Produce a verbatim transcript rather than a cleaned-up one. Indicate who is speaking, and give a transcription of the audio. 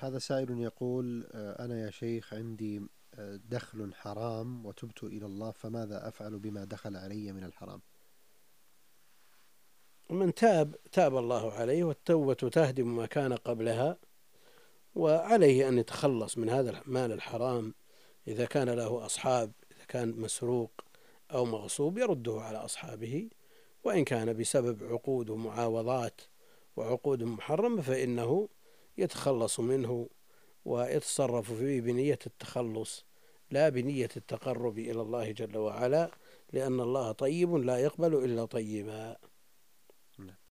Speaker 1: هذا سائل يقول: آه، أنا يا شيخ عندي آه، دخل حرام وتبت إلى الله، فماذا أفعل بما دخل علي من الحرام؟
Speaker 2: من تاب تاب الله عليه، والتوبة تهدم ما كان قبلها، وعليه أن يتخلص من هذا المال الحرام. إذا كان له أصحاب، إذا كان مسروق أو مغصوب يرده على أصحابه، وإن كان بسبب عقود ومعاوضات وعقود محرمة فإنه يتخلص منه ويتصرف فيه بنية التخلص، لا بنية التقرب إلى الله جل وعلا، لأن الله طيب لا يقبل إلا طيبا.